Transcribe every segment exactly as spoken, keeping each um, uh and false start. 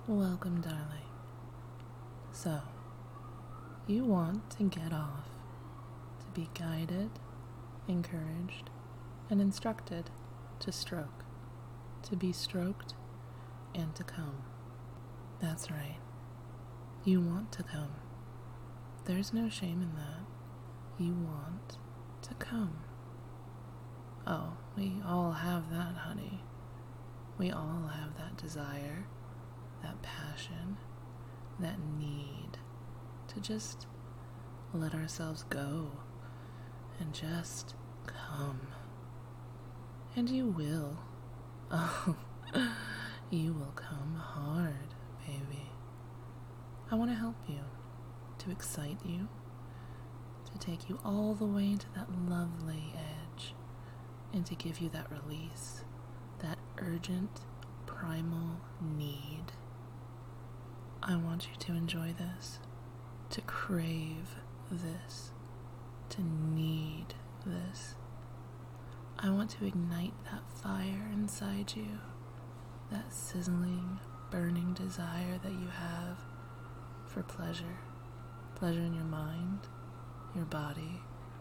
Welcome, darling. So, you want to get off, to be guided, encouraged, and instructed to stroke, to be stroked, and to come. That's right. You want to come. There's no shame in that. You want to come. Oh, we all have that, honey. We all have that desire, that passion, that need to just let ourselves go and just come. And you will. Oh, you will come hard, baby. I want to help you, to excite you, to take you all the way to that lovely edge, and to give you that release, that urgent, primal need. I want you to enjoy this, to crave this, to need this. I want to ignite that fire inside you, that sizzling, burning desire that you have for pleasure, pleasure in your mind, your body,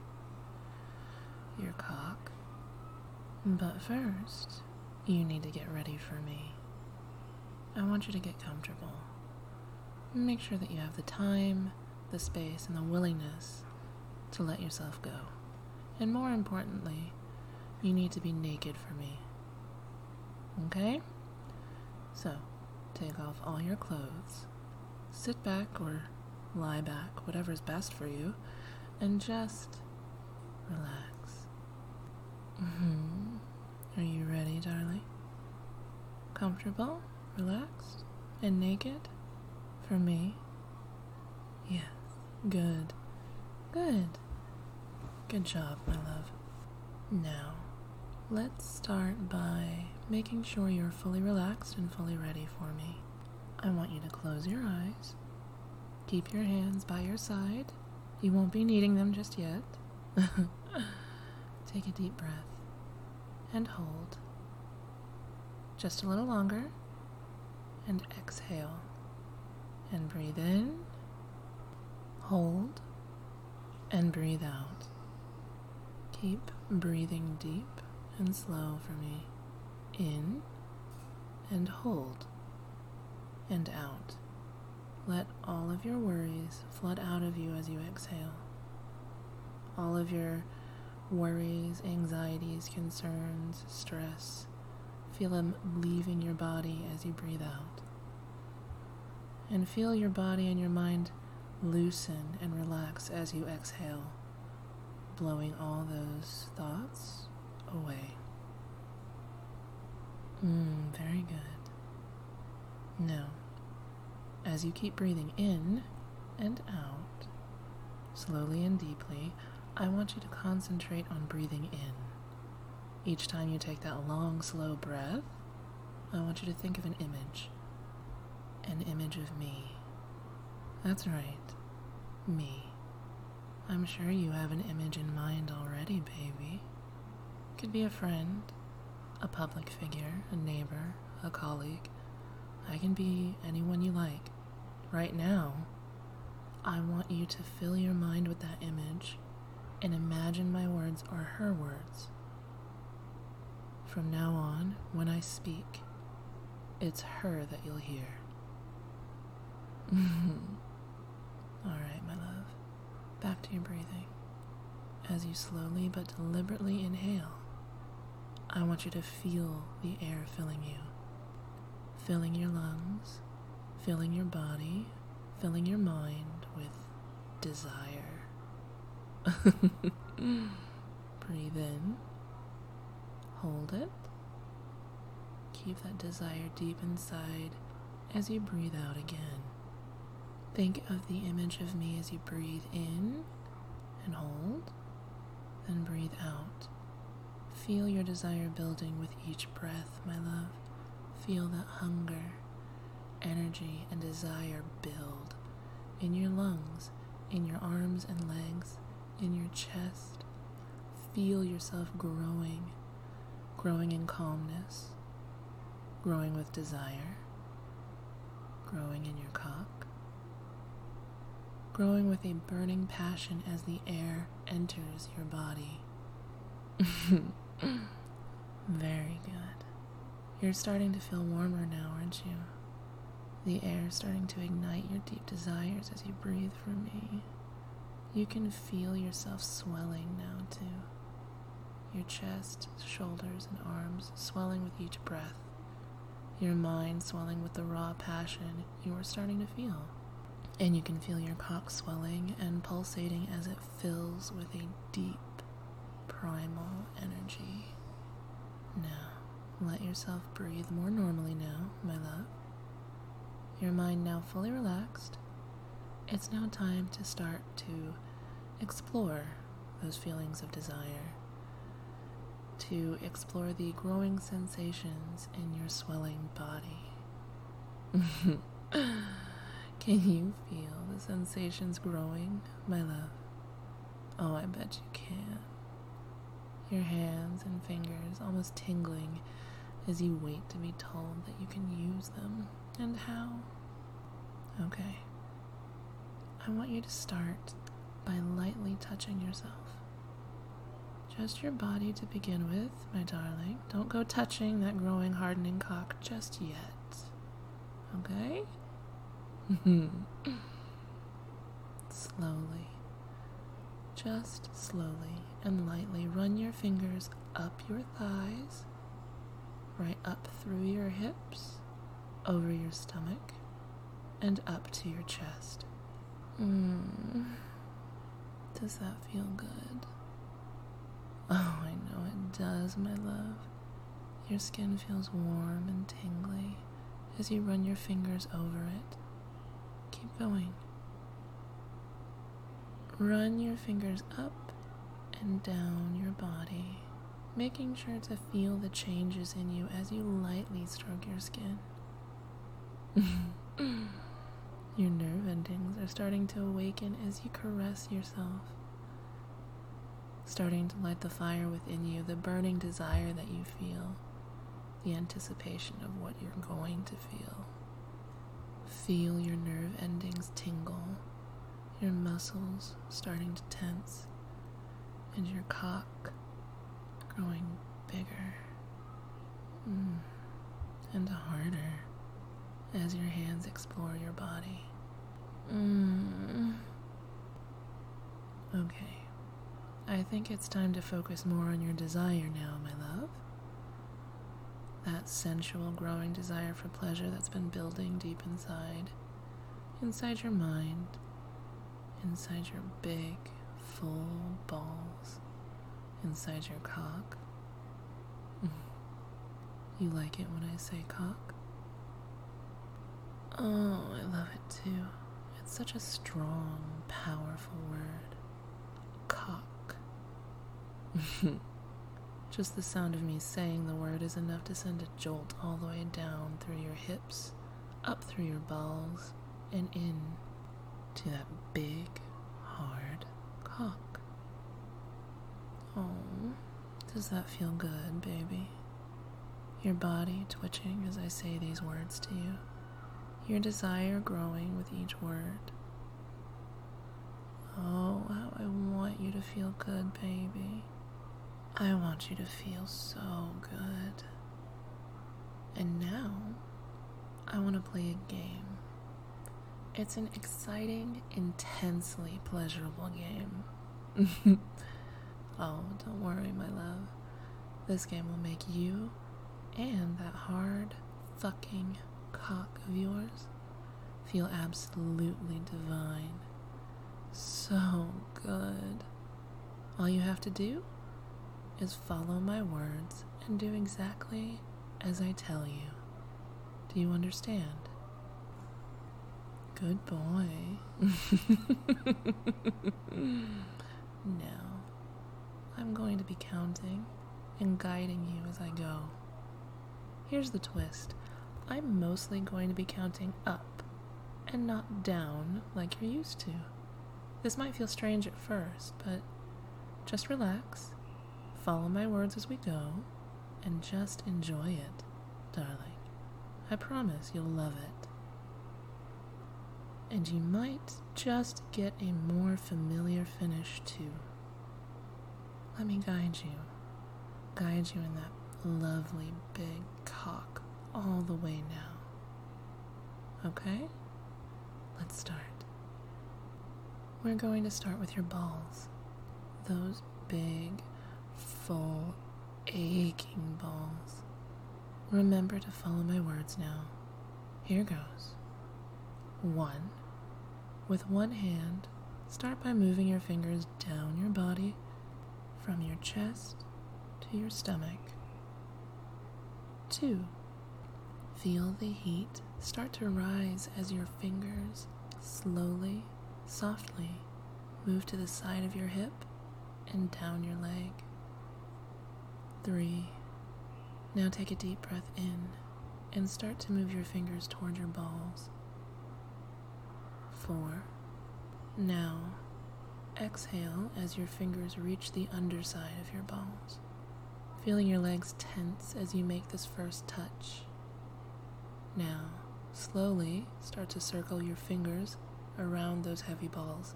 your cock. But first, you need to get ready for me. I want you to get comfortable. Make sure that you have the time, the space, and the willingness to let yourself go. And more importantly, you need to be naked for me. Okay? So, take off all your clothes. Sit back or lie back, whatever's best for you, and just relax. Mm-hmm. Are you ready, darling? Comfortable, relaxed, and naked? For me? Yes. Good. Good. Good job, my love. Now, let's start by making sure you're fully relaxed and fully ready for me. I want you to close your eyes. Keep your hands by your side. You won't be needing them just yet. Take a deep breath and hold. Just a little longer. And exhale. And breathe in. Hold. And breathe out. Keep breathing deep and slow for me. In. And hold. And out. Let all of your worries flood out of you as you exhale. All of your worries, anxieties, concerns, stress, feel them leaving your body as you breathe out. And feel your body and your mind loosen and relax as you exhale, blowing all those thoughts away. Mmm, very good. Now, as you keep breathing in and out, slowly and deeply, I want you to concentrate on breathing in. Each time you take that long, slow breath, I want you to think of an image. An image of me. That's right, me. I'm sure you have an image in mind already, baby. Could be a friend, a public figure, a neighbor, a colleague. I can be anyone you like. Right now, I want you to fill your mind with that image and imagine my words are her words. From now on, when I speak, it's her that you'll hear. Alright, my love. Back to your breathing. As you slowly but deliberately inhale, I want you to feel the air filling you. Filling your lungs, filling your body, filling your mind with desire. Breathe in. Hold it. Keep that desire deep inside as you breathe out again. Think of the image of me as you breathe in and hold, then breathe out. Feel your desire building with each breath, my love. Feel that hunger, energy, and desire build in your lungs, in your arms and legs, in your chest. Feel yourself growing, growing in calmness, growing with desire. growing in your cock, growing with a burning passion as the air enters your body. Very good. You're starting to feel warmer now, aren't you? The air is starting to ignite your deep desires as you breathe for me. You can feel yourself swelling now, too. Your chest, shoulders, and arms swelling with each breath. Your mind swelling with the raw passion you are starting to feel. And you can feel your cock swelling and pulsating as it fills with a deep, primal energy. Now, let yourself breathe more normally now, my love. Your mind now fully relaxed. It's now time to start to explore those feelings of desire, to explore the growing sensations in your swelling body. Can you feel the sensations growing, my love? Oh, I bet you can. Your hands and fingers almost tingling as you wait to be told that you can use them, and how. Okay. I want you to start by lightly touching yourself. Just your body to begin with, my darling. Don't go touching that growing, hardening cock just yet. Okay? Slowly, just slowly and lightly run your fingers up your thighs, right up through your hips, over your stomach, and up to your chest. Mm. Does that feel good? Oh, I know it does, my love. Your skin feels warm and tingly as you run your fingers over it. Keep going. Run your fingers up and down your body, making sure to feel the changes in you as you lightly stroke your skin. Your nerve endings are starting to awaken as you caress yourself, starting to light the fire within you, the burning desire that you feel, the anticipation of what you're going to feel. Feel your nerve endings tingle, your muscles starting to tense, and your cock growing bigger mm, and harder as your hands explore your body. Mm. Okay, I think it's time to focus more on your desire now, my love. That sensual, growing desire for pleasure that's been building deep inside, inside your mind, inside your big, full balls, inside your cock. You like it when I say cock? Oh, I love it too. It's such a strong, powerful word. Cock. Just the sound of me saying the word is enough to send a jolt all the way down through your hips, up through your balls, and in to that big, hard cock. Oh, does that feel good, baby? Your body twitching as I say these words to you. Your desire growing with each word. Oh, how I want you to feel good, baby. I want you to feel so good. And now, I want to play a game. It's an exciting, intensely pleasurable game. Oh, don't worry, my love. This game will make you and that hard, fucking cock of yours feel absolutely divine. So good. All you have to do is follow my words and do exactly as I tell you. Do you understand? Good boy. Now, I'm going to be counting and guiding you as I go. Here's the twist. I'm mostly going to be counting up and not down like you're used to. This might feel strange at first, but just relax, follow my words as we go, and just enjoy it, darling. I promise you'll love it. And you might just get a more familiar finish too. Let me guide you. Guide you in that lovely big cock all the way now. Okay? Let's start. We're going to start with your balls. Those big, full, aching balls. Remember to follow my words now. Here goes. One. With one hand, start by moving your fingers down your body from your chest to your stomach. Two. Feel the heat start to rise as your fingers slowly, softly move to the side of your hip and down your leg. Three. Now take a deep breath in and start to move your fingers toward your balls. Four. Now, exhale as your fingers reach the underside of your balls, feeling your legs tense as you make this first touch. Now, slowly start to circle your fingers around those heavy balls.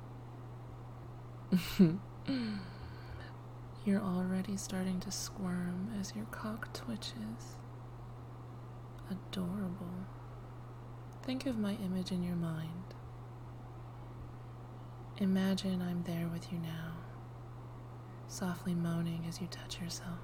You're already starting to squirm as your cock twitches. Adorable. Think of my image in your mind. Imagine I'm there with you now, softly moaning as you touch yourself.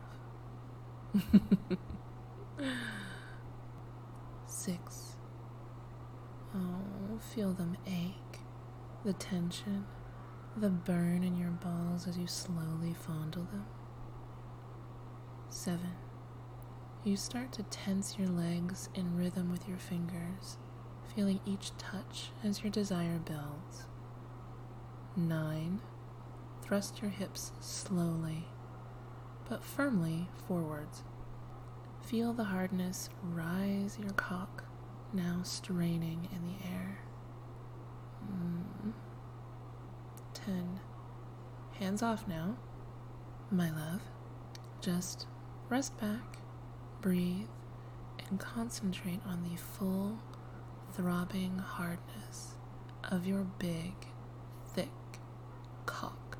Six. Oh, feel them ache, the tension, the burn in your balls as you slowly fondle them. Seven. You start to tense your legs in rhythm with your fingers, feeling each touch as your desire builds. Nine. Thrust your hips slowly, but firmly forwards. Feel the hardness rise your cock, now straining in the air. Mm. Ten. Hands off now, my love. Just rest back, breathe, and concentrate on the full, throbbing hardness of your big, thick cock.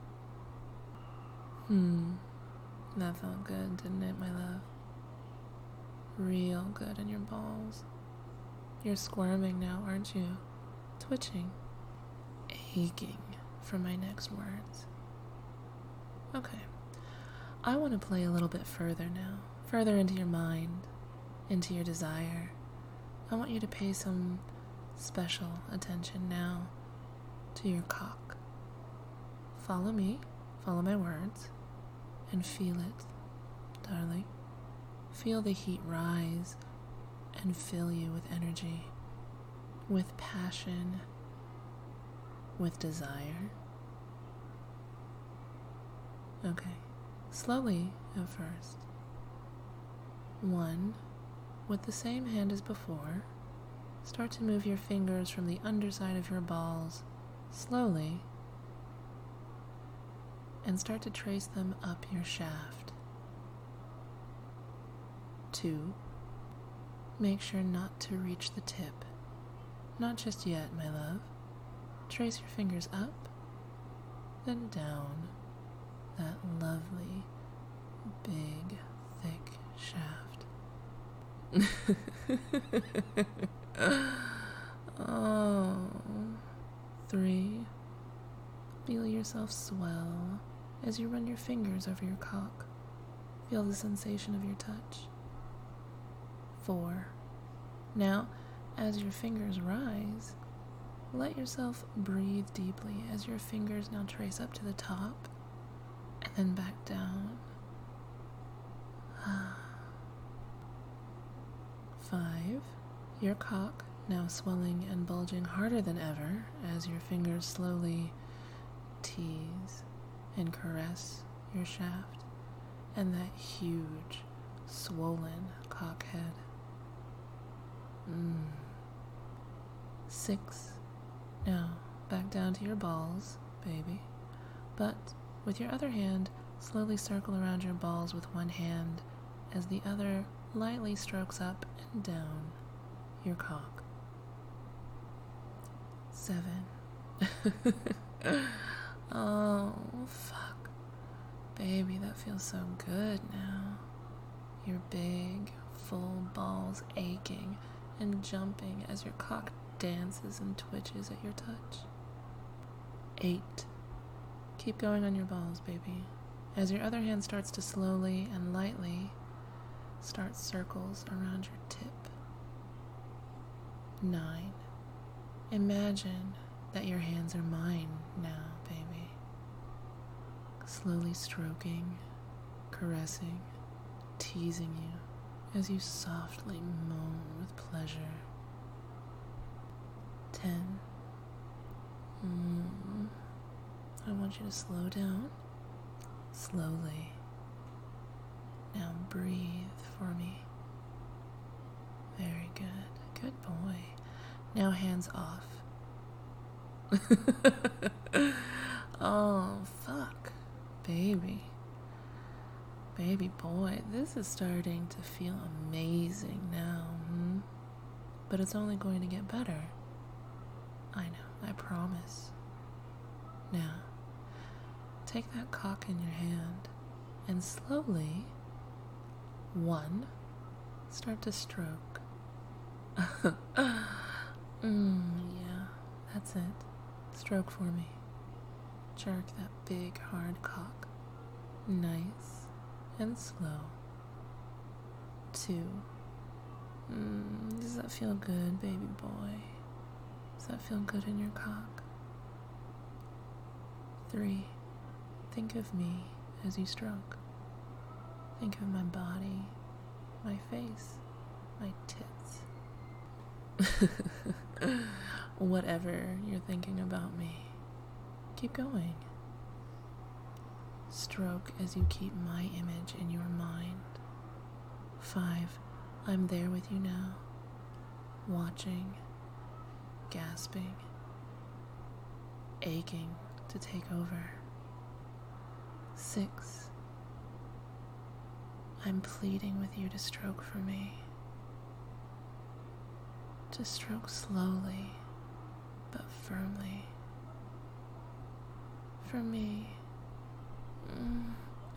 Hmm, that felt good, didn't it, my love? Real good in your balls. You're squirming now, aren't you? Twitching, aching for my next words. Okay, I want to play a little bit further now, further into your mind, into your desire. I want you to pay some special attention now to your cock. Follow me, follow my words, and feel it, darling. Feel the heat rise and fill you with energy, with passion, with desire. Okay, slowly at first. One, with the same hand as before, start to move your fingers from the underside of your balls slowly and start to trace them up your shaft. Two, make sure not to reach the tip. Not just yet, my love. Trace your fingers up, then down that lovely, big, thick shaft. Oh. Three, feel yourself swell as you run your fingers over your cock. Feel the sensation of your touch. Four, now, as your fingers rise, let yourself breathe deeply as your fingers now trace up to the top and then back down. Five, your cock now swelling and bulging harder than ever as your fingers slowly tease and caress your shaft and that huge, swollen cock head. Mm. Six, now back down to your balls, baby, but with your other hand, slowly circle around your balls with one hand as the other lightly strokes up and down your cock. Seven. Oh, fuck. Baby, that feels so good now. Your big, full balls aching and jumping as your cock dances and twitches at your touch. Eight. Keep going on your balls, baby, as your other hand starts to slowly and lightly start circles around your tip. Nine. Imagine that your hands are mine now, baby. Slowly stroking, caressing, teasing you as you softly moan with pleasure. Ten. Mm. I want you to slow down, slowly. Now breathe for me. Very good. Good boy. Now hands off. Oh, fuck. Baby. Baby boy, this is starting to feel amazing now, hmm? But it's only going to get better. I know, I promise. Now, take that cock in your hand and slowly, one, start to stroke. mm, yeah, that's it. Stroke for me. Jerk that big hard cock. Nice and slow. Two. Mm, does that feel good, baby boy? Does that feel good in your cock? Three. Think of me as you stroke. Think of my body, my face, my tits. Whatever you're thinking about me, keep going. Stroke as you keep my image in your mind. Five. I'm there with you now, watching, gasping, aching to take over. Six. I'm pleading with you to stroke for me. To stroke slowly, but firmly. For me. Mm.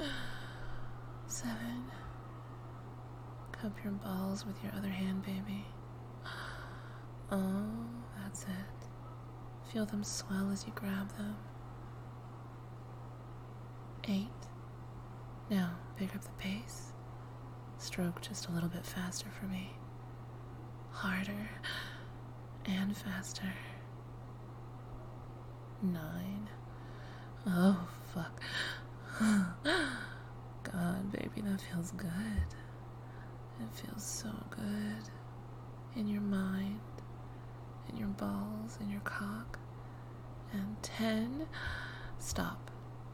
Seven. Cup your balls with your other hand, baby. Oh, that's it. Feel them swell as you grab them. Eight. Now, pick up the pace. Stroke just a little bit faster for me. Harder and faster. Nine. Oh, fuck. God, baby, that feels good. It feels so good. In your mind, in your balls, in your cock. And ten. Stop.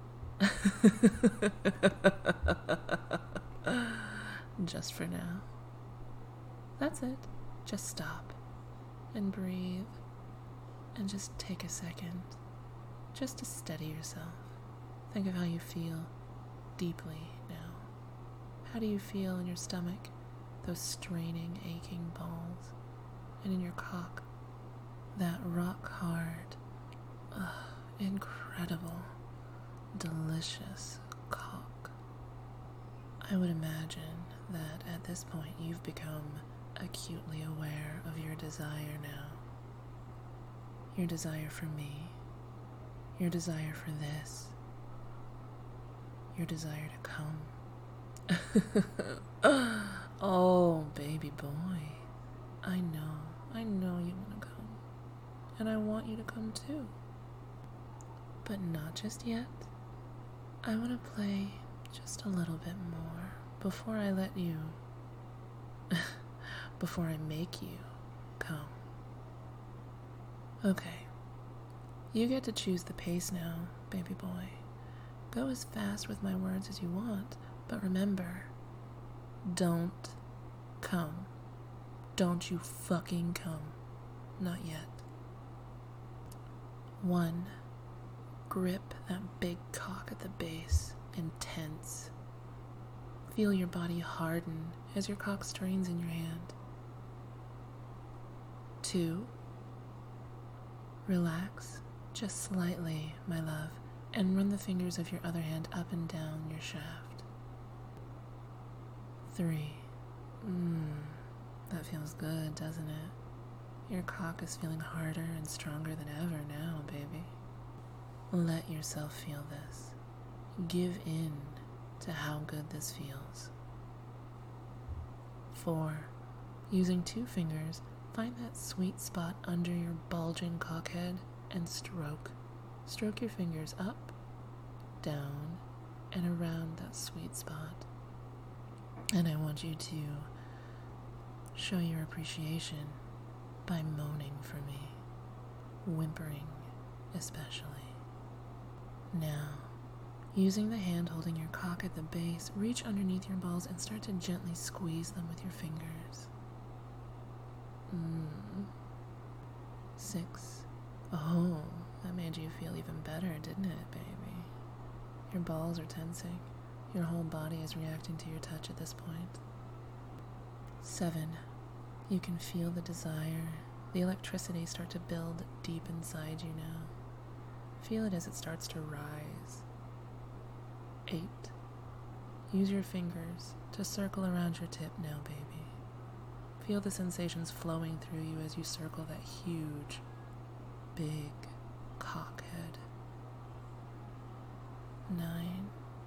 Just for now. That's it. Just stop and breathe and just take a second just to steady yourself. Think of how you feel deeply now. How do you feel in your stomach, those straining, aching balls, and in your cock, that rock hard, ugh, incredible, delicious cock? I would imagine that at this point you've become acutely aware of your desire now. Your desire for me. Your desire for this. Your desire to come. Oh, baby boy. I know. I know you want to come. And I want you to come too. But not just yet. I want to play just a little bit more before I let you... before I make you come. Okay. You get to choose the pace now, baby boy. Go as fast with my words as you want, but remember, don't come. Don't you fucking come. Not yet. One. Grip that big cock at the base, intense. Feel your body harden as your cock strains in your hand. Two. Relax just slightly, my love, and run the fingers of your other hand up and down your shaft. Three. Mmm, that feels good, doesn't it? Your cock is feeling harder and stronger than ever now, baby. Let yourself feel this. Give in to how good this feels. Four. Using two fingers, find that sweet spot under your bulging cockhead and stroke. Stroke your fingers up, down, and around that sweet spot. And I want you to show your appreciation by moaning for me, whimpering especially. Now, using the hand holding your cock at the base, reach underneath your balls and start to gently squeeze them with your fingers. Mm. Six. Oh, that made you feel even better, didn't it, baby? Your balls are tensing. Your whole body is reacting to your touch at this point. Seven. You can feel the desire, the electricity start to build deep inside you now. Feel it as it starts to rise. Eight. Use your fingers to circle around your tip now, baby. Feel the sensations flowing through you as you circle that huge, big cockhead. Nine.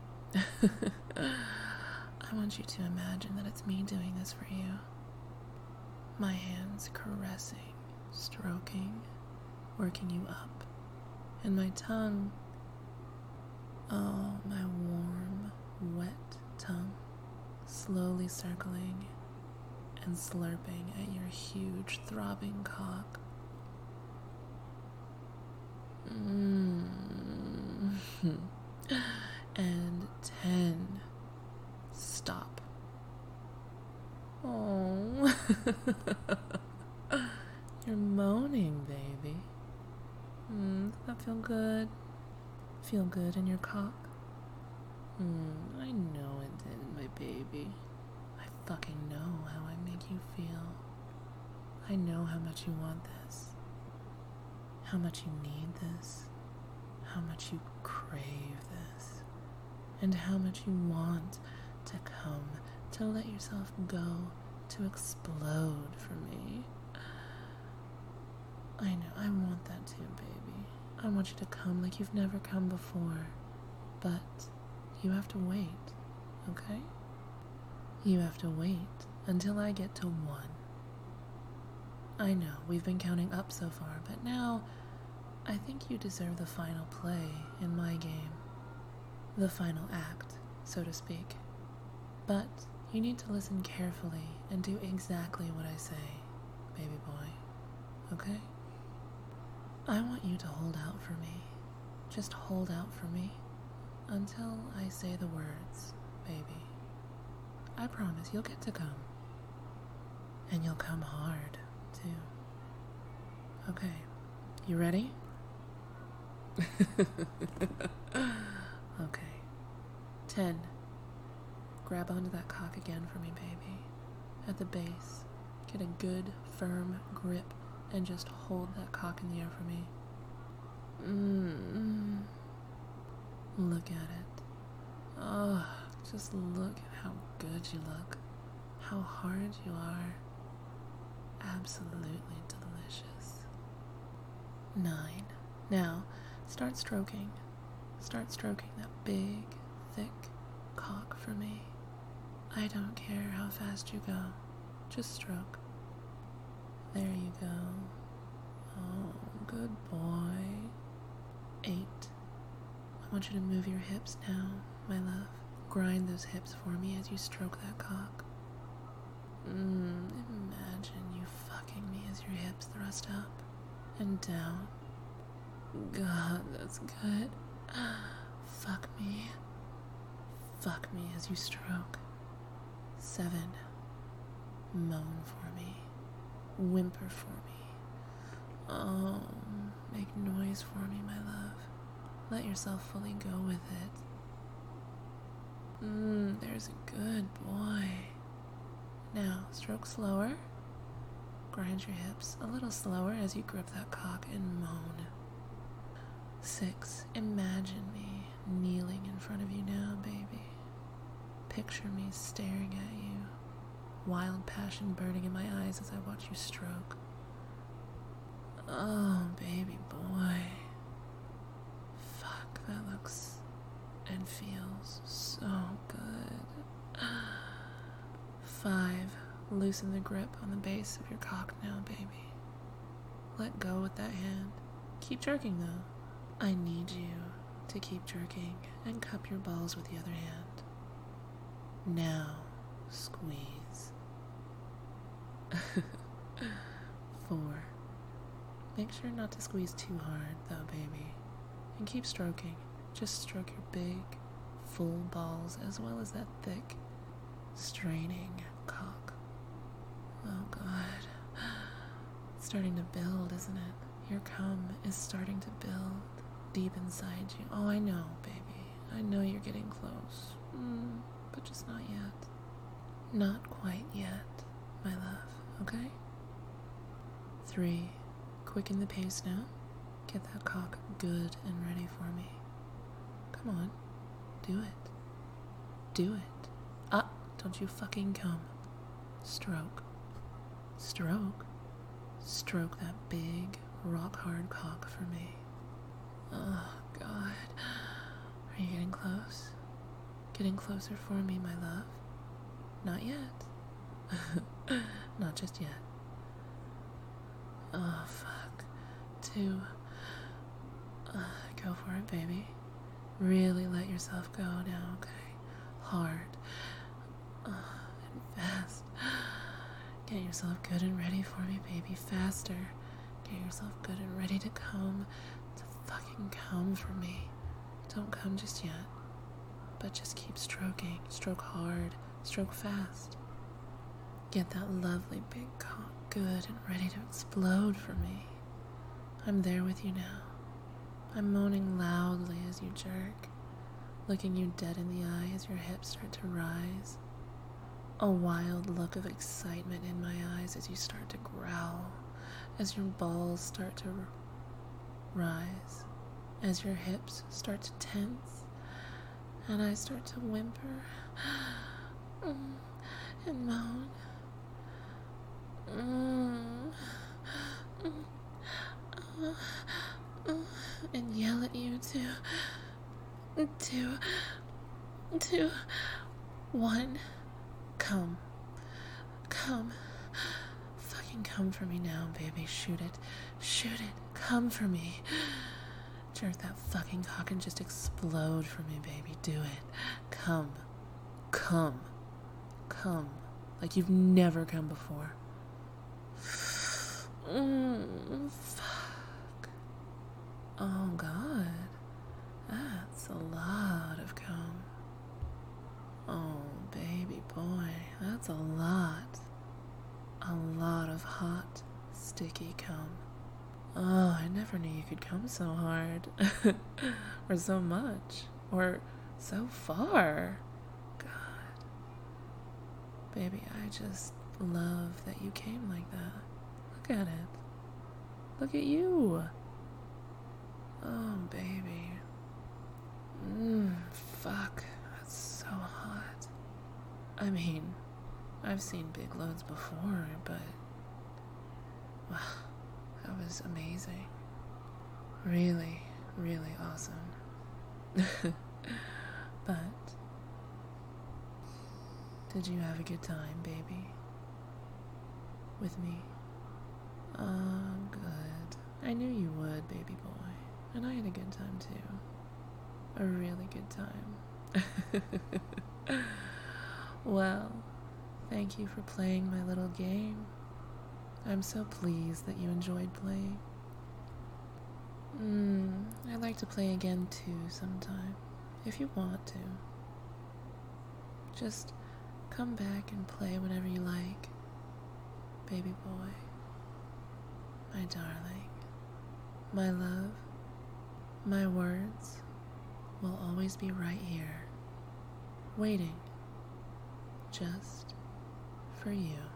I want you to imagine that it's me doing this for you. My hands caressing, stroking, working you up. And my tongue, oh, my warm, wet tongue, slowly circling and slurping at your huge, throbbing cock. Mm. And ten. Stop. Oh. You're moaning, baby. Mm, does that feel good? Feel good in your cock? Mm, I know it did, my baby. I fucking know how I make you feel. I know how much you want this. How much you need this. How much you crave this. And how much you want to come, to let yourself go, to explode for me. I know, I want that too, baby. I want you to come like you've never come before. But you have to wait, okay? You have to wait until I get to one. I know, we've been counting up so far, but now I think you deserve the final play in my game. The final act, so to speak. But you need to listen carefully and do exactly what I say, baby boy, okay? I want you to hold out for me. Just hold out for me until I say the words, baby. I promise you'll get to come. And you'll come hard, too. Okay, you ready? Okay. Ten. Grab onto that cock again for me, baby. At the base. Get a good, firm grip and just hold that cock in the air for me. Mmm. Look at it. Oh, just look at how good you look. How hard you are. Absolutely delicious. Nine. Now, start stroking. Start stroking that big, thick cock for me. I don't care how fast you go. Just stroke. There you go. Oh, good boy. Eight. I want you to move your hips now, my love. Grind those hips for me as you stroke that cock. Mmm, imagine you fucking me as your hips thrust up and down. God, that's good. Fuck me. Fuck me as you stroke. Seven. Moan for me. Whimper for me. Oh, make noise for me, my love. Let yourself fully go with it. Mmm, there's a good boy. Now, stroke slower. Grind your hips a little slower as you grip that cock and moan. Six, imagine me kneeling in front of you now, baby. Picture me staring at you, wild passion burning in my eyes as I watch you stroke. Oh, baby boy. Fuck, that looks and feels so good. Five, loosen the grip on the base of your cock now, baby. Let go with that hand. Keep jerking, though. I need you to keep jerking and cup your balls with the other hand. Now, squeeze. Four. Make sure not to squeeze too hard, though, baby. And keep stroking. Just stroke your big, full balls as well as that thick, straining cock. Oh, God. It's starting to build, isn't it? Your cum is starting to build deep inside you. Oh, I know, baby. I know you're getting close. Mm, but just not yet. Not quite yet, my love, okay? Three. Quicken the pace now. Get that cock good and ready for me. Come on. Do it. Do it. Ah, don't you fucking come. Stroke. Stroke. Stroke that big, rock-hard cock for me. Oh, God. Are you getting close? Getting closer for me, my love? Not yet. Not just yet. Oh, fuck. Two. Uh, go for it, baby. Really let yourself go now, okay? Hard. Uh, and fast. Get yourself good and ready for me, baby. Faster. Get yourself good and ready to come. To fucking come for me. Don't come just yet. But just keep stroking. Stroke hard. Stroke fast. Get that lovely big cock good and ready to explode for me. I'm there with you now. I'm moaning loudly as you jerk, looking you dead in the eye as your hips start to rise. A wild look of excitement in my eyes as you start to growl, as your balls start to r- rise, as your hips start to tense, and I start to whimper and moan. Mm, mm, uh, uh, and yell at you to, to, to, one, come, come, fucking come for me now, baby, shoot it, shoot it, come for me, jerk that fucking cock and just explode for me, baby, do it, come, come, come, like you've never come before. Mm, fuck. Oh, God. That's a lot of cum. Oh, baby boy. That's a lot. A lot of hot, sticky cum. Oh, I never knew you could come so hard. Or so much. Or so far. God. Baby, I just love that you came like that. Look at it. Look at you. Oh, baby. Mmm, fuck. That's so hot. I mean, I've seen big loads before, but... wow, that was amazing. Really, really awesome. But... did you have a good time, baby? With me? Oh, good. I knew you would, baby boy. And I had a good time, too. A really good time. Well, thank you for playing my little game. I'm so pleased that you enjoyed playing. Mm, I'd like to play again, too, sometime. If you want to. Just come back and play whenever you like. Baby boy, my darling, my love, my words will always be right here, waiting just for you.